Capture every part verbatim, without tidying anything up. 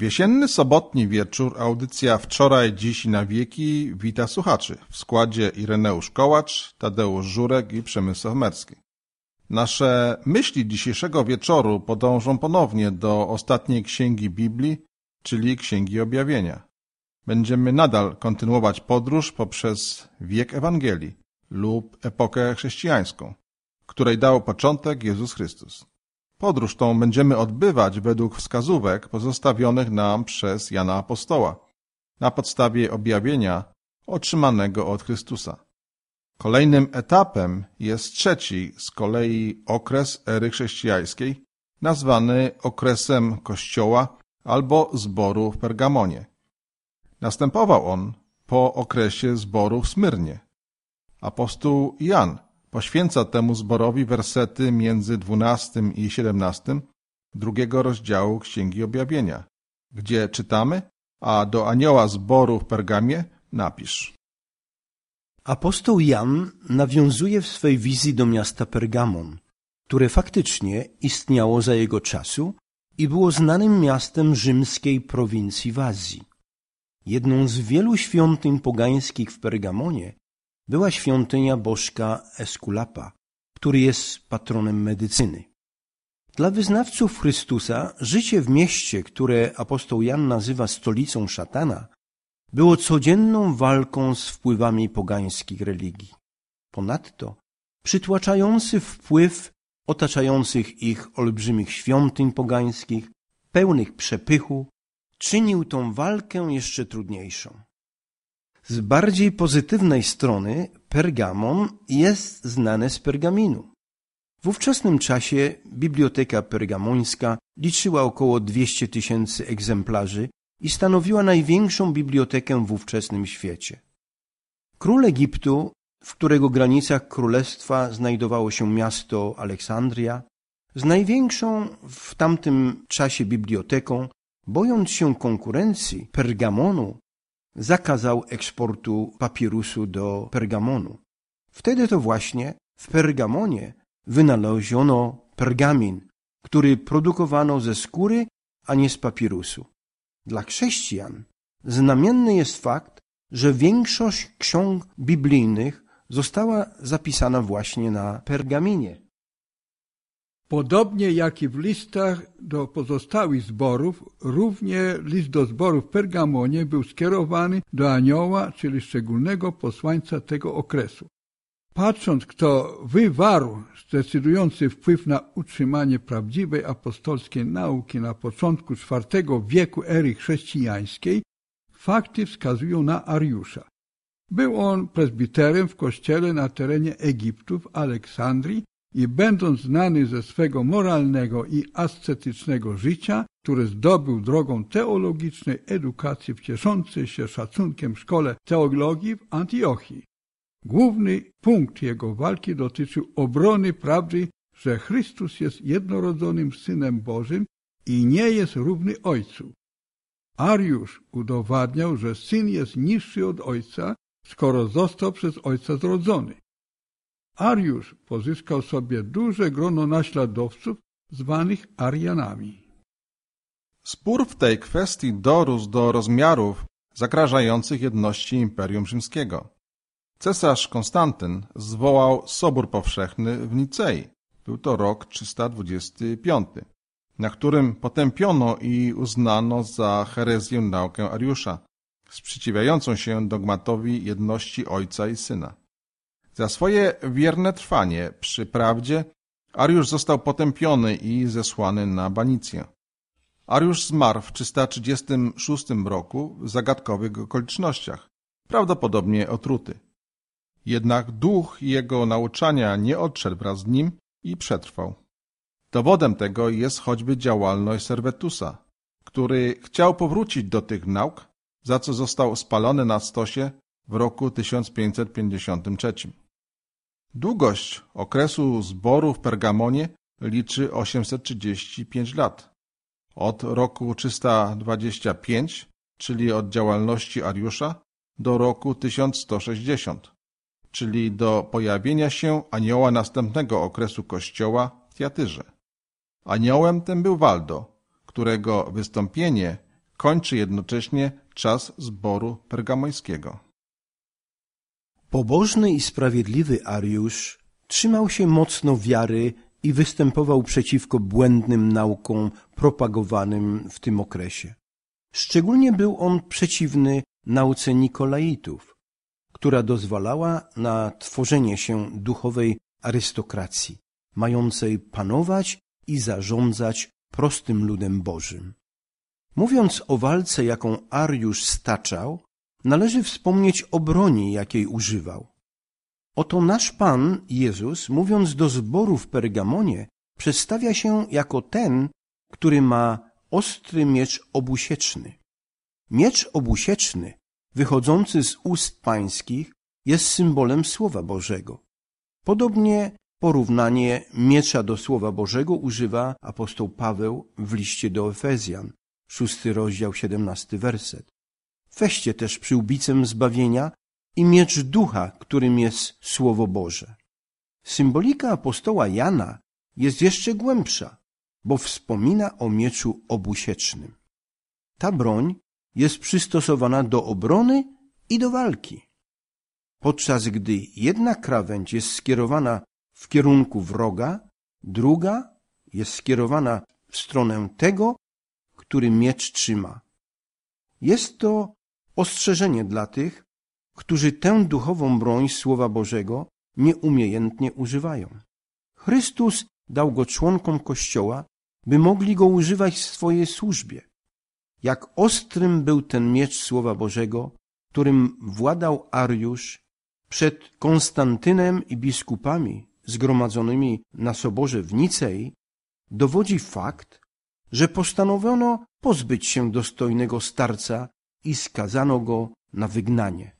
W jesienny, sobotni wieczór audycja Wczoraj, Dziś i na wieki wita słuchaczy w składzie Ireneusz Kołacz, Tadeusz Żurek i Przemysław Merski. Nasze myśli dzisiejszego wieczoru podążą ponownie do ostatniej księgi Biblii, czyli Księgi Objawienia. Będziemy nadal kontynuować podróż poprzez wiek Ewangelii lub epokę chrześcijańską, której dał początek Jezus Chrystus. Podróż tą będziemy odbywać według wskazówek pozostawionych nam przez Jana Apostoła, na podstawie objawienia otrzymanego od Chrystusa. Kolejnym etapem jest trzeci z kolei okres ery chrześcijańskiej, nazwany okresem Kościoła albo zboru w Pergamonie. Następował on po okresie zboru w Smyrnie. Apostoł Jan poświęca temu zborowi wersety między dwunastym i siedemnastym drugiego rozdziału Księgi Objawienia, gdzie czytamy: a do anioła zboru w Pergamie napisz. Apostoł Jan nawiązuje w swej wizji do miasta Pergamon, które faktycznie istniało za jego czasu i było znanym miastem rzymskiej prowincji w Azji. Jedną z wielu świątyń pogańskich w Pergamonie była świątynia bożka Eskulapa, który jest patronem medycyny. Dla wyznawców Chrystusa życie w mieście, które apostoł Jan nazywa stolicą szatana, było codzienną walką z wpływami pogańskich religii. Ponadto przytłaczający wpływ otaczających ich olbrzymich świątyń pogańskich, pełnych przepychu, czynił tą walkę jeszcze trudniejszą. Z bardziej pozytywnej strony Pergamon jest znane z pergaminu. W ówczesnym czasie Biblioteka Pergamońska liczyła około dwieście tysięcy egzemplarzy i stanowiła największą bibliotekę w ówczesnym świecie. Król Egiptu, w którego granicach królestwa znajdowało się miasto Aleksandria, z największą w tamtym czasie biblioteką, bojąc się konkurencji Pergamonu, zakazał eksportu papirusu do Pergamonu. Wtedy to właśnie w Pergamonie wynaleziono pergamin, który produkowano ze skóry, a nie z papirusu. Dla chrześcijan znamienny jest fakt, że większość ksiąg biblijnych została zapisana właśnie na pergaminie. Podobnie jak i w listach do pozostałych zborów, również list do zboru w Pergamonie był skierowany do anioła, czyli szczególnego posłańca tego okresu. Patrząc, kto wywarł zdecydujący wpływ na utrzymanie prawdziwej apostolskiej nauki na początku czwartego wieku ery chrześcijańskiej, fakty wskazują na Ariusza. Był on prezbiterem w kościele na terenie Egiptu w Aleksandrii i będąc znany ze swego moralnego i ascetycznego życia, które zdobył drogą teologicznej edukacji w cieszącej się szacunkiem szkole teologii w Antiochii. Główny punkt jego walki dotyczył obrony prawdy, że Chrystus jest jednorodzonym Synem Bożym i nie jest równy Ojcu. Ariusz udowadniał, że Syn jest niższy od Ojca, skoro został przez Ojca zrodzony. Ariusz pozyskał sobie duże grono naśladowców zwanych Arianami. Spór w tej kwestii dorósł do rozmiarów zagrażających jedności Imperium Rzymskiego. Cesarz Konstantyn zwołał Sobór Powszechny w Nicei. Był to rok trzysta dwudziesty piąty, na którym potępiono i uznano za herezję naukę Ariusza, sprzeciwiającą się dogmatowi jedności Ojca i Syna. Za swoje wierne trwanie przy prawdzie Ariusz został potępiony i zesłany na banicję. Ariusz zmarł w trzysta trzydziestym szóstym roku w zagadkowych okolicznościach, prawdopodobnie otruty. Jednak duch jego nauczania nie odszedł wraz z nim i przetrwał. Dowodem tego jest choćby działalność Servetusa, który chciał powrócić do tych nauk, za co został spalony na stosie w roku tysiąc pięćset pięćdziesiątym trzecim. Długość okresu zboru w Pergamonie liczy osiemset trzydzieści pięć lat. Od roku trzysta dwadzieścia pięć, czyli od działalności Ariusza, do roku tysiąc sto sześćdziesiąt, czyli do pojawienia się anioła następnego okresu Kościoła w Tiatyrze. Aniołem tym był Waldo, którego wystąpienie kończy jednocześnie czas zboru pergamońskiego. Pobożny i sprawiedliwy Ariusz trzymał się mocno wiary i występował przeciwko błędnym naukom propagowanym w tym okresie. Szczególnie był on przeciwny nauce Nikolaitów, która dozwalała na tworzenie się duchowej arystokracji, mającej panować i zarządzać prostym ludem Bożym. Mówiąc o walce, jaką Ariusz staczał, należy wspomnieć o broni, jakiej używał. Oto nasz Pan Jezus, mówiąc do zboru w Pergamonie, przedstawia się jako ten, który ma ostry miecz obusieczny. Miecz obusieczny, wychodzący z ust pańskich, jest symbolem Słowa Bożego. Podobnie porównanie miecza do Słowa Bożego używa apostoł Paweł w liście do Efezjan, szósty rozdział, siedemnasty werset. Weźcie też przyłbicę zbawienia i miecz ducha, którym jest Słowo Boże. Symbolika apostoła Jana jest jeszcze głębsza, bo wspomina o mieczu obusiecznym. Ta broń jest przystosowana do obrony i do walki. Podczas gdy jedna krawędź jest skierowana w kierunku wroga, druga jest skierowana w stronę tego, który miecz trzyma. Jest to ostrzeżenie dla tych, którzy tę duchową broń Słowa Bożego nieumiejętnie używają. Chrystus dał go członkom Kościoła, by mogli go używać w swojej służbie. Jak ostrym był ten miecz Słowa Bożego, którym władał Ariusz przed Konstantynem i biskupami zgromadzonymi na soborze w Nicei, dowodzi fakt, że postanowiono pozbyć się dostojnego starca i skazano go na wygnanie.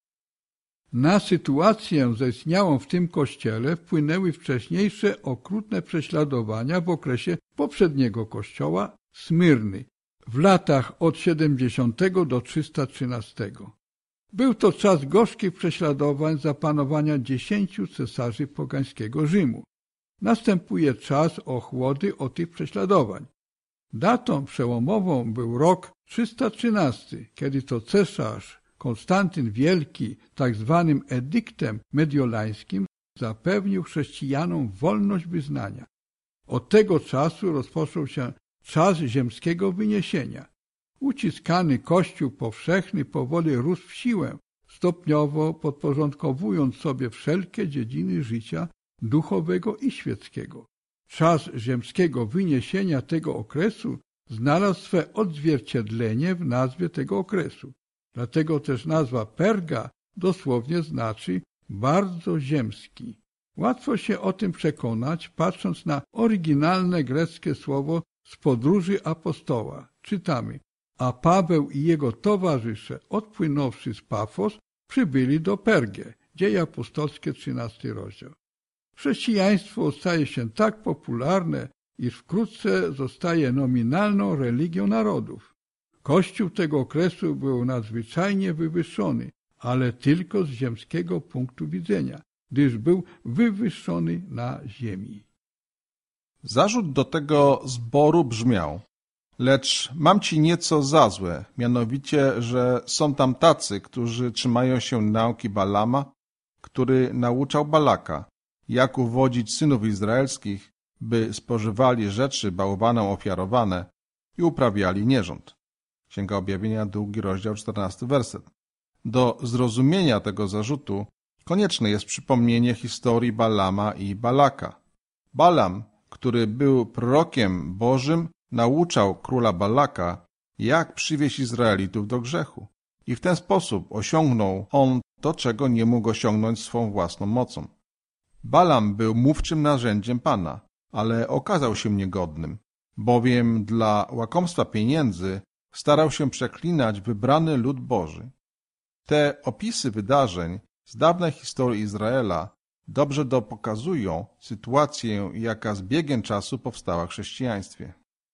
Na sytuację zaistniałą w tym kościele wpłynęły wcześniejsze okrutne prześladowania w okresie poprzedniego kościoła Smyrny w latach od siedemdziesiątego do trzysta trzynastego. Był to czas gorzkich prześladowań za panowania dziesięciu cesarzy pogańskiego Rzymu. Następuje czas ochłody od tych prześladowań. Datą przełomową był rok trzysta trzynasty, kiedy to cesarz Konstantyn Wielki tak zwanym edyktem mediolańskim zapewnił chrześcijanom wolność wyznania. Od tego czasu rozpoczął się czas ziemskiego wyniesienia. Uciskany Kościół powszechny powoli rósł w siłę, stopniowo podporządkowując sobie wszelkie dziedziny życia duchowego i świeckiego. Czas ziemskiego wyniesienia tego okresu znalazł swe odzwierciedlenie w nazwie tego okresu. Dlatego też nazwa Perga dosłownie znaczy bardzo ziemski. Łatwo się o tym przekonać, patrząc na oryginalne greckie słowo z podróży apostoła. Czytamy: a Paweł i jego towarzysze, odpłynąwszy z Pafos, przybyli do Pergę. Dzieje apostolskie, trzynasty rozdział. Chrześcijaństwo staje się tak popularne, iż wkrótce zostaje nominalną religią narodów. Kościół tego okresu był nadzwyczajnie wywyższony, ale tylko z ziemskiego punktu widzenia, gdyż był wywyższony na ziemi. Zarzut do tego zboru brzmiał: lecz mam ci nieco za złe, mianowicie, że są tam tacy, którzy trzymają się nauki Balama, który nauczał Balaka, jak uwodzić synów izraelskich, by spożywali rzeczy bałwanom ofiarowane i uprawiali nierząd. Księga Objawienia, drugi rozdział, czternasty werset. Do zrozumienia tego zarzutu konieczne jest przypomnienie historii Balama i Balaka. Balam, który był prorokiem Bożym, nauczał króla Balaka, jak przywieść Izraelitów do grzechu. I w ten sposób osiągnął on to, czego nie mógł osiągnąć swą własną mocą. Balam był mówczym narzędziem Pana, ale okazał się niegodnym, bowiem dla łakomstwa pieniędzy starał się przeklinać wybrany lud Boży. Te opisy wydarzeń z dawnej historii Izraela dobrze dopokazują sytuację, jaka z biegiem czasu powstała w chrześcijaństwie.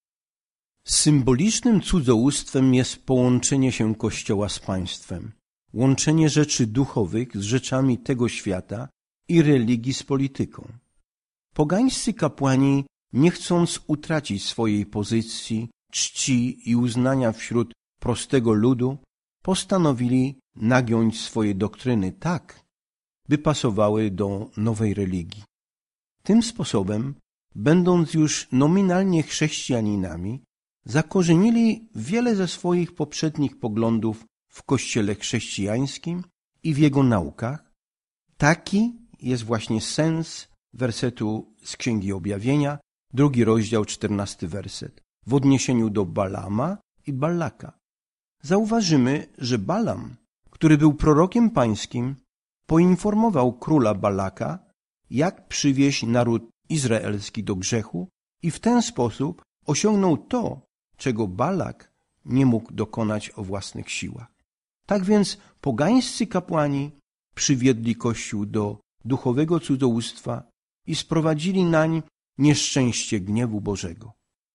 Symbolicznym cudzołóstwem jest połączenie się Kościoła z państwem, łączenie rzeczy duchowych z rzeczami tego świata i religii z polityką. Pogańscy kapłani, nie chcąc utracić swojej pozycji, czci i uznania wśród prostego ludu, postanowili nagiąć swoje doktryny tak, by pasowały do nowej religii. Tym sposobem, będąc już nominalnie chrześcijaninami, zakorzenili wiele ze swoich poprzednich poglądów w Kościele chrześcijańskim i w jego naukach. Taki jest właśnie sens wersetu z Księgi Objawienia, drugi rozdział, czternasty werset, w odniesieniu do Balama i Ballaka. Zauważymy, że Balam, który był prorokiem pańskim, poinformował króla Ballaka, jak przywieść naród izraelski do grzechu i w ten sposób osiągnął to, czego Ballak nie mógł dokonać o własnych siłach. Tak więc pogańscy kapłani przywiedli Kościół do duchowego cudzołóstwa i sprowadzili nań nieszczęście gniewu Bożego.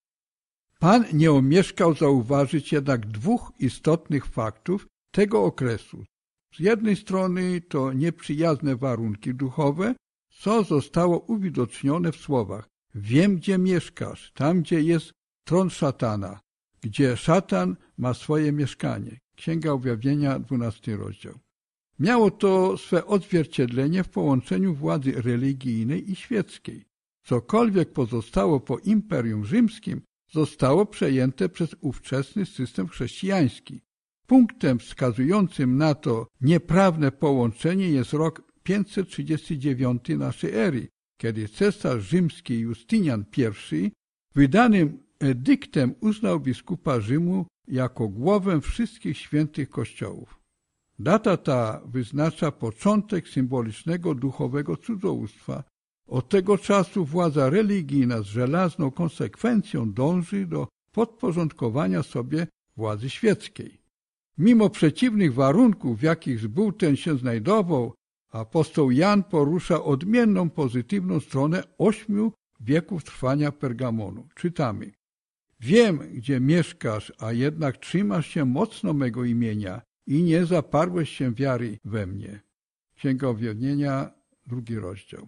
Pan nie omieszkał zauważyć jednak dwóch istotnych faktów tego okresu. Z jednej strony to nieprzyjazne warunki duchowe, co zostało uwidocznione w słowach: wiem, gdzie mieszkasz, tam, gdzie jest tron szatana, gdzie szatan ma swoje mieszkanie. Księga Objawienia, dwunasty rozdział. Miało to swe odzwierciedlenie w połączeniu władzy religijnej i świeckiej. Cokolwiek pozostało po Imperium Rzymskim, zostało przejęte przez ówczesny system chrześcijański. Punktem wskazującym na to nieprawne połączenie jest rok pięćset trzydziesty dziewiąty naszej ery, kiedy cesarz rzymski Justynian I wydanym edyktem uznał biskupa Rzymu jako głowę wszystkich świętych kościołów. Data ta wyznacza początek symbolicznego duchowego cudzołóstwa. Od tego czasu władza religijna z żelazną konsekwencją dąży do podporządkowania sobie władzy świeckiej. Mimo przeciwnych warunków, w jakich zbór ten się znajdował, apostoł Jan porusza odmienną, pozytywną stronę ośmiu wieków trwania Pergamonu. Czytamy: wiem, gdzie mieszkasz, a jednak trzymasz się mocno mego imienia i nie zaparłeś się wiary we mnie. Księga Objawienia, drugi rozdział.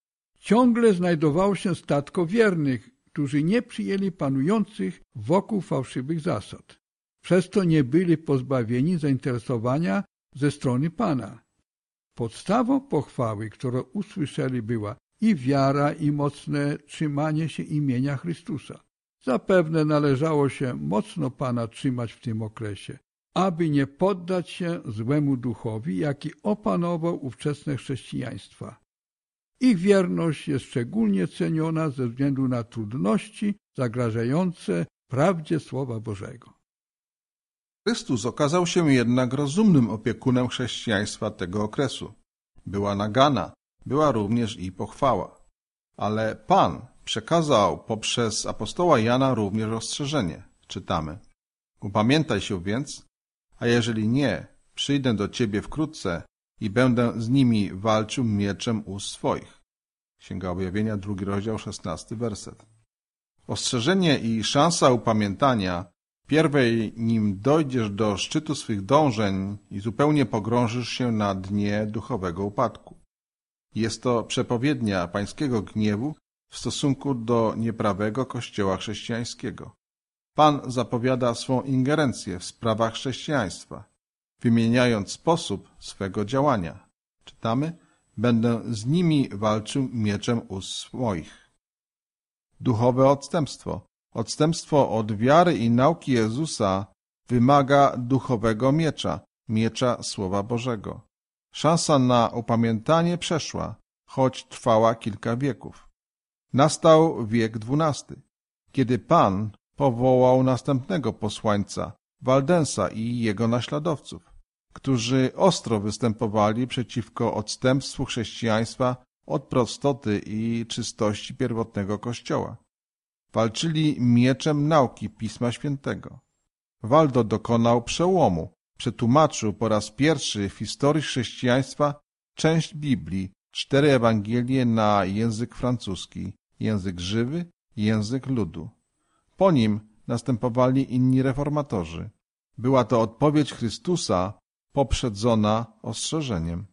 Ciągle znajdowało się statko wiernych, którzy nie przyjęli panujących wokół fałszywych zasad. Przez to nie byli pozbawieni zainteresowania ze strony Pana. Podstawą pochwały, którą usłyszeli, była i wiara, i mocne trzymanie się imienia Chrystusa. Zapewne należało się mocno Pana trzymać w tym okresie, aby nie poddać się złemu duchowi, jaki opanował ówczesne chrześcijaństwa. Ich wierność jest szczególnie ceniona ze względu na trudności zagrażające prawdzie Słowa Bożego. Chrystus okazał się jednak rozumnym opiekunem chrześcijaństwa tego okresu. Była nagana, była również i pochwała. Ale Pan przekazał poprzez apostoła Jana również ostrzeżenie. Czytamy: upamiętaj się więc, a jeżeli nie, przyjdę do ciebie wkrótce i będę z nimi walczył mieczem ust swoich. Księga Objawienia, drugi rozdział, szesnasty werset. Ostrzeżenie i szansa upamiętania, pierwej nim dojdziesz do szczytu swych dążeń i zupełnie pogrążysz się na dnie duchowego upadku. Jest to przepowiednia pańskiego gniewu w stosunku do nieprawego Kościoła chrześcijańskiego. Pan zapowiada swą ingerencję w sprawach chrześcijaństwa, wymieniając sposób swego działania. Czytamy: będę z nimi walczył mieczem ust swoich. Duchowe odstępstwo. Odstępstwo od wiary i nauki Jezusa wymaga duchowego miecza, miecza Słowa Bożego. Szansa na upamiętanie przeszła, choć trwała kilka wieków. Nastał wiek dwunasty, kiedy Pan powołał następnego posłańca, Waldensa i jego naśladowców, którzy ostro występowali przeciwko odstępstwu chrześcijaństwa od prostoty i czystości pierwotnego Kościoła. Walczyli mieczem nauki Pisma Świętego. Waldo dokonał przełomu, przetłumaczył po raz pierwszy w historii chrześcijaństwa część Biblii, cztery Ewangelie na język francuski, język żywy i język ludu. Po nim następowali inni reformatorzy. Była to odpowiedź Chrystusa poprzedzona ostrzeżeniem.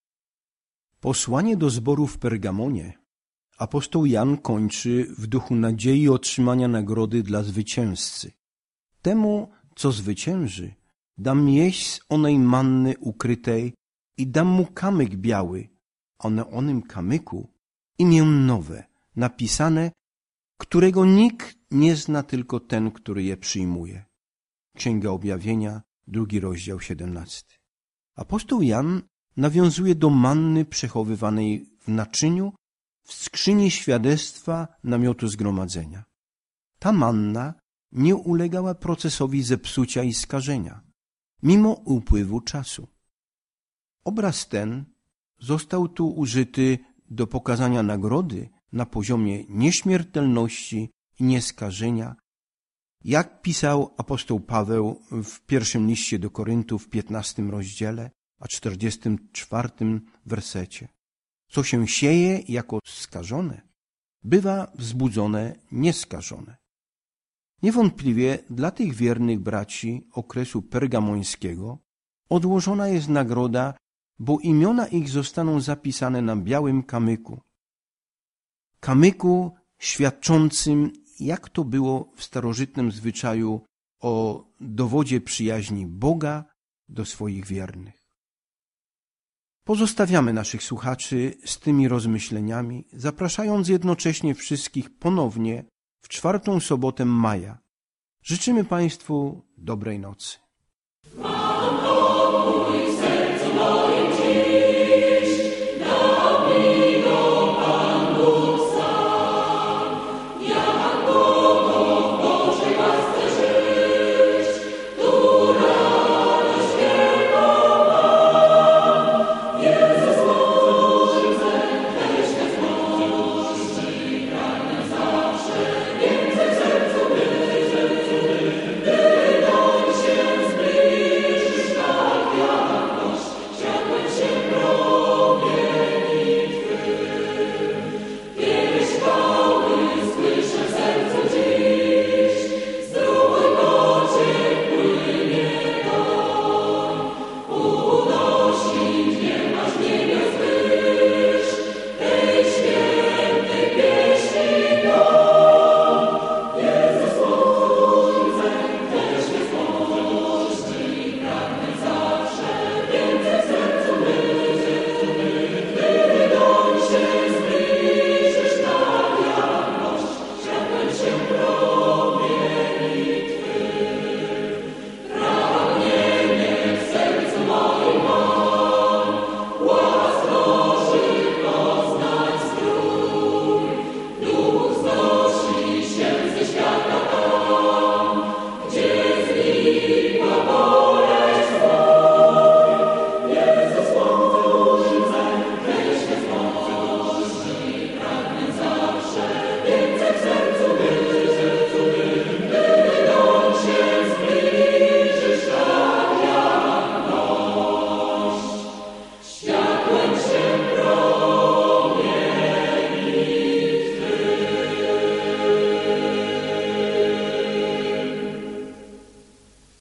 Posłanie do zboru w Pergamonie apostoł Jan kończy w duchu nadziei otrzymania nagrody dla zwycięzcy. Temu co zwycięży, dam jeść z onej manny ukrytej i dam mu kamyk biały, a na onym kamyku imię nowe, napisane, którego nikt nie zna, tylko ten, który je przyjmuje. Księga Objawienia, drugi rozdział, siedemnasty. Apostoł Jan nawiązuje do manny przechowywanej w naczyniu w skrzyni świadectwa namiotu zgromadzenia. Ta manna nie ulegała procesowi zepsucia i skażenia, mimo upływu czasu. Obraz ten został tu użyty do pokazania nagrody na poziomie nieśmiertelności i nieskażenia, jak pisał apostoł Paweł w pierwszym liście do Koryntów w piętnastym rozdziale, a czterdziestym czwartym wersecie. Co się sieje jako skażone, bywa wzbudzone nieskażone. Niewątpliwie dla tych wiernych braci okresu pergamońskiego odłożona jest nagroda, bo imiona ich zostaną zapisane na białym kamyku. Kamyku świadczącym, jak to było w starożytnym zwyczaju, o dowodzie przyjaźni Boga do swoich wiernych. Pozostawiamy naszych słuchaczy z tymi rozmyśleniami, zapraszając jednocześnie wszystkich ponownie w czwartą sobotę maja. Życzymy Państwu dobrej nocy.